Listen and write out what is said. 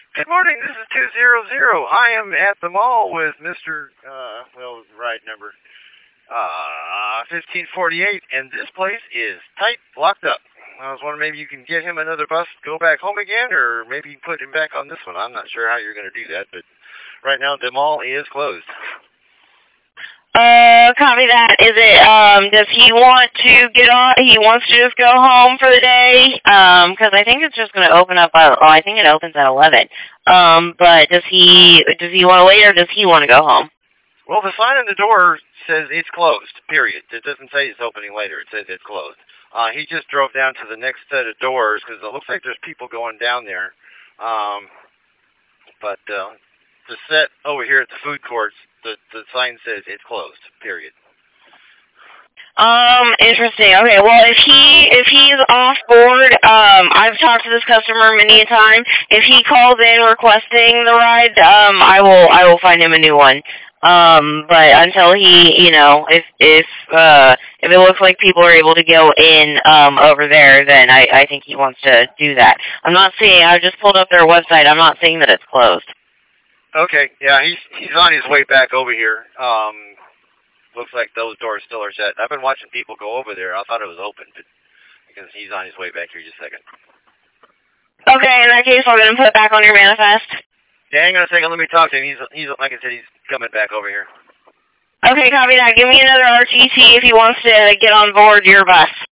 Good morning, this is 200. I am at the mall with Mr. Ride number 1548, and this place is tight, locked up. I was wondering maybe you can get him another bus, go back home again, or maybe put him back on this one. I'm not sure how you're going to do that, but right now the mall is closed. Copy that. Is it, does he want to get on, he wants to just go home for the day? Cause I think it's just gonna open up, I think it opens at 11. But does he want to wait or does he want to go home? Well, the sign on the door says it's closed, period. It doesn't say it's opening later. It says it's closed. He just drove down to the next set of doors because it looks like there's people going down there. But the set over here at the food courts, the sign says it's closed, period. Interesting. Okay, well, if he's off board, I've talked to this customer many a time. If he calls in requesting the ride, I will find him a new one. But until he, if it looks like people are able to go in, over there, then I think he wants to do that. I'm not seeing, I just pulled up their website, I'm not seeing that it's closed. Okay, yeah, he's on his way back over here. Looks like those doors still are shut. I've been watching people go over there. I thought it was open, but because he's on his way back here just a second. Okay, in that case, we're going to put it back on your manifest. Yeah, hang on a second. Let me talk to him. He's like I said, he's coming back over here. Okay, copy that. Give me another RTC if he wants to get on board your bus.